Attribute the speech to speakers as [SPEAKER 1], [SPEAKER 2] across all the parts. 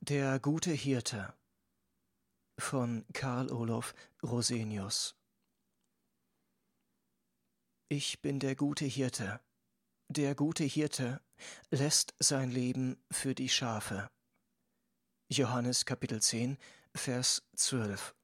[SPEAKER 1] Der gute Hirte von Karl Olof Rosenius. Ich bin der gute Hirte. Der gute Hirte lässt sein Leben für die Schafe. Johannes Kapitel 10, Vers 12.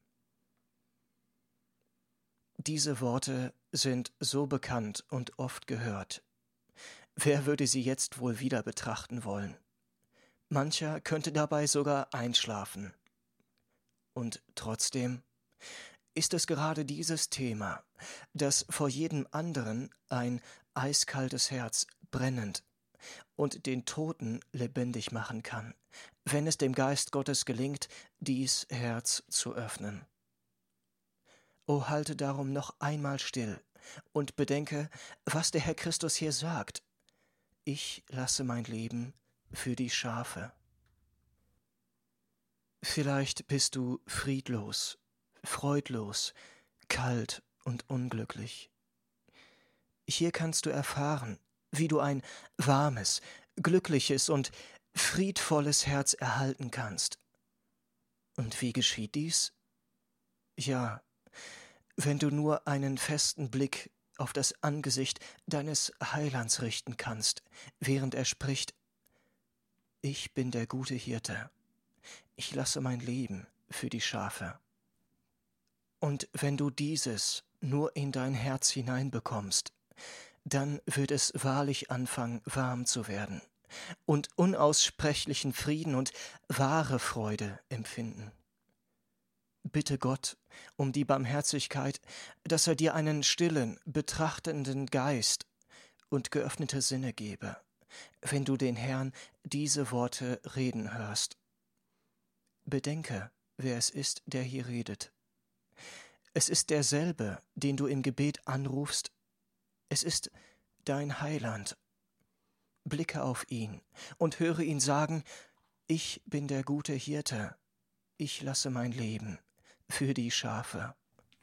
[SPEAKER 1] Diese Worte sind so bekannt und oft gehört. Wer würde sie jetzt wohl wieder betrachten wollen? Mancher könnte dabei sogar einschlafen. Und trotzdem ist es gerade dieses Thema, das vor jedem anderen ein eiskaltes Herz brennend und den Toten lebendig machen kann, wenn es dem Geist Gottes gelingt, dies Herz zu öffnen. O halte darum noch einmal still und bedenke, was der Herr Christus hier sagt. Ich lasse mein Leben für die Schafe. Vielleicht bist du friedlos, freudlos, kalt und unglücklich. Hier kannst du erfahren, wie du ein warmes, glückliches und friedvolles Herz erhalten kannst. Und wie geschieht dies? Ja, wenn du nur einen festen Blick auf das Angesicht deines Heilands richten kannst, während er spricht: Ich bin der gute Hirte. Ich lasse mein Leben für die Schafe. Und wenn du dieses nur in dein Herz hineinbekommst, dann wird es wahrlich anfangen, warm zu werden und unaussprechlichen Frieden und wahre Freude empfinden. Bitte Gott um die Barmherzigkeit, dass er dir einen stillen, betrachtenden Geist und geöffnete Sinne gebe, wenn du den Herrn diese Worte reden hörst. Bedenke, wer es ist, der hier redet. Es ist derselbe, den du im Gebet anrufst. Es ist dein Heiland. Blicke auf ihn und höre ihn sagen: Ich bin der gute Hirte. Ich lasse mein Leben für die Schafe.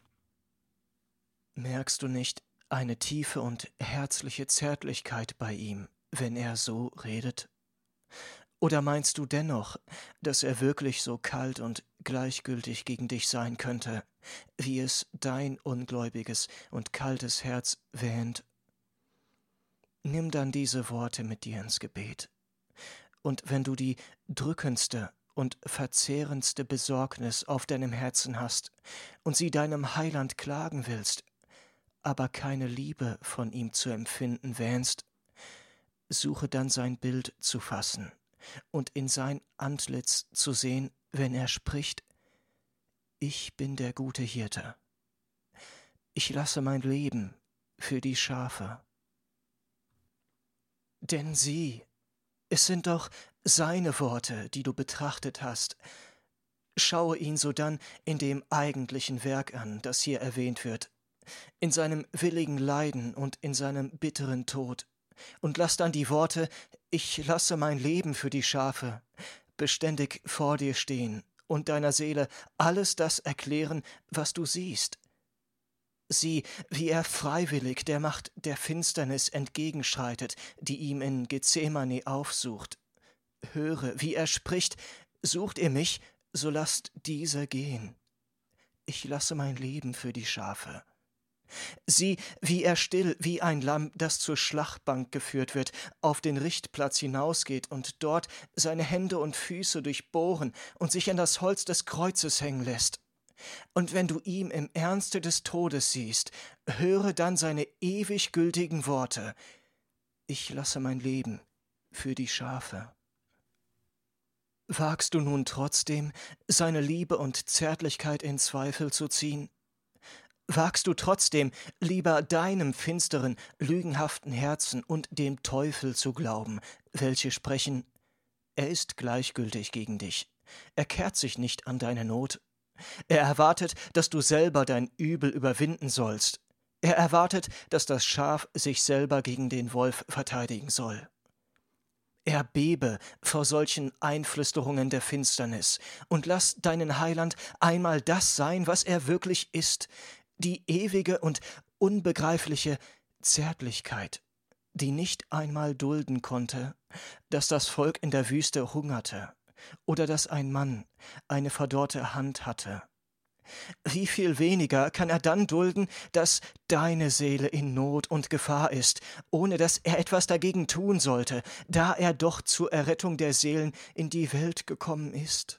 [SPEAKER 1] Merkst du nicht eine tiefe und herzliche Zärtlichkeit bei ihm, wenn er so redet? Oder meinst du dennoch, dass er wirklich so kalt und gleichgültig gegen dich sein könnte, wie es dein ungläubiges und kaltes Herz wähnt? Nimm dann diese Worte mit dir ins Gebet. Und wenn du die drückendste und verzehrendste Besorgnis auf deinem Herzen hast und sie deinem Heiland klagen willst, aber keine Liebe von ihm zu empfinden wähnst, suche dann sein Bild zu fassen und in sein Antlitz zu sehen, wenn er spricht: Ich bin der gute Hirte. Ich lasse mein Leben für die Schafe. Denn sieh, es sind doch seine Worte, die du betrachtet hast. Schaue ihn sodann in dem eigentlichen Werk an, das hier erwähnt wird, in seinem willigen Leiden und in seinem bitteren Tod, und lass dann die Worte: Ich lasse mein Leben für die Schafe beständig vor dir stehen und deiner Seele alles das erklären, was du siehst. Sieh, wie er freiwillig der Macht der Finsternis entgegenschreitet, die ihm in Gethsemane aufsucht. Höre, wie er spricht: Sucht ihr mich, so lasst diese gehen. Ich lasse mein Leben für die Schafe. Sieh, wie er still wie ein Lamm, das zur Schlachtbank geführt wird, auf den Richtplatz hinausgeht und dort seine Hände und Füße durchbohren und sich an das Holz des Kreuzes hängen lässt. Und wenn du ihm im Ernste des Todes siehst, höre dann seine ewig gültigen Worte: Ich lasse mein Leben für die Schafe. Wagst du nun trotzdem, seine Liebe und Zärtlichkeit in Zweifel zu ziehen? Wagst du trotzdem, lieber deinem finsteren, lügenhaften Herzen und dem Teufel zu glauben, welche sprechen: Er ist gleichgültig gegen dich, er kehrt sich nicht an deine Not, er erwartet, dass du selber dein Übel überwinden sollst, er erwartet, dass das Schaf sich selber gegen den Wolf verteidigen soll. Er bebe vor solchen Einflüsterungen der Finsternis und lass deinen Heiland einmal das sein, was er wirklich ist: die ewige und unbegreifliche Zärtlichkeit, die nicht einmal dulden konnte, dass das Volk in der Wüste hungerte oder dass ein Mann eine verdorrte Hand hatte. Wie viel weniger kann er dann dulden, dass deine Seele in Not und Gefahr ist, ohne dass er etwas dagegen tun sollte, da er doch zur Errettung der Seelen in die Welt gekommen ist?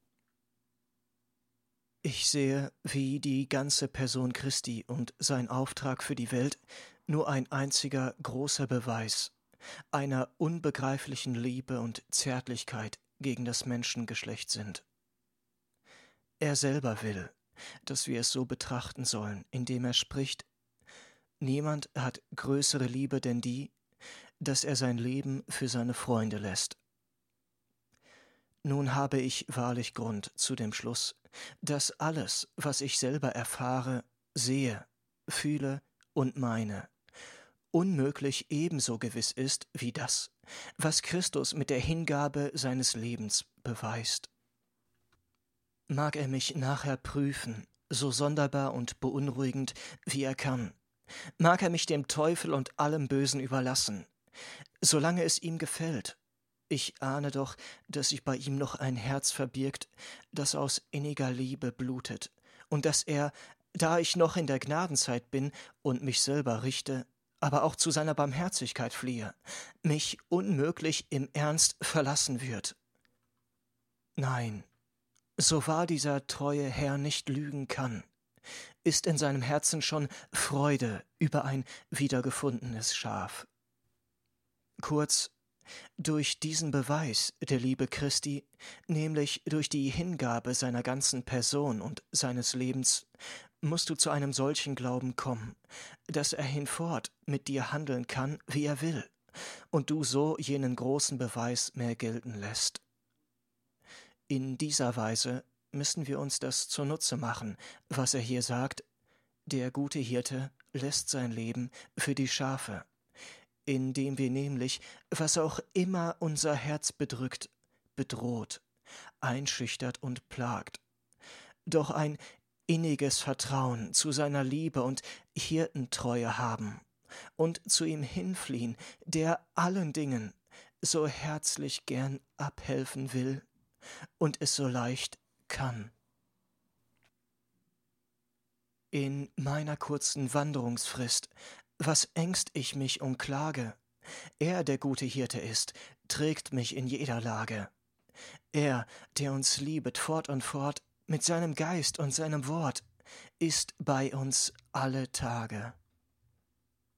[SPEAKER 1] Ich sehe, wie die ganze Person Christi und sein Auftrag für die Welt nur ein einziger großer Beweis einer unbegreiflichen Liebe und Zärtlichkeit gegen das Menschengeschlecht sind. Er selber will, dass wir es so betrachten sollen, indem er spricht: Niemand hat größere Liebe denn die, dass er sein Leben für seine Freunde lässt. Nun habe ich wahrlich Grund zu dem Schluss, dass alles, was ich selber erfahre, sehe, fühle und meine, unmöglich ebenso gewiss ist wie das, was Christus mit der Hingabe seines Lebens beweist. Mag er mich nachher prüfen, so sonderbar und beunruhigend, wie er kann, mag er mich dem Teufel und allem Bösen überlassen, solange es ihm gefällt. Ich ahne doch, dass sich bei ihm noch ein Herz verbirgt, das aus inniger Liebe blutet, und dass er, da ich noch in der Gnadenzeit bin und mich selber richte, aber auch zu seiner Barmherzigkeit fliehe, mich unmöglich im Ernst verlassen wird. Nein, so wahr dieser treue Herr nicht lügen kann, ist in seinem Herzen schon Freude über ein wiedergefundenes Schaf. Kurz, durch diesen Beweis der Liebe Christi, nämlich durch die Hingabe seiner ganzen Person und seines Lebens, musst du zu einem solchen Glauben kommen, dass er hinfort mit dir handeln kann, wie er will, und du so jenen großen Beweis mehr gelten lässt. In dieser Weise müssen wir uns das zunutze machen, was er hier sagt: Der gute Hirte lässt sein Leben für die Schafe, indem wir nämlich, was auch immer unser Herz bedrückt, bedroht, einschüchtert und plagt, doch ein inniges Vertrauen zu seiner Liebe und Hirtentreue haben und zu ihm hinfliehen, der allen Dingen so herzlich gern abhelfen will und es so leicht kann. In meiner kurzen Wanderungsfrist, was ängst ich mich und klage? Er, der gute Hirte ist, trägt mich in jeder Lage. Er, der uns liebet fort und fort, mit seinem Geist und seinem Wort, ist bei uns alle Tage.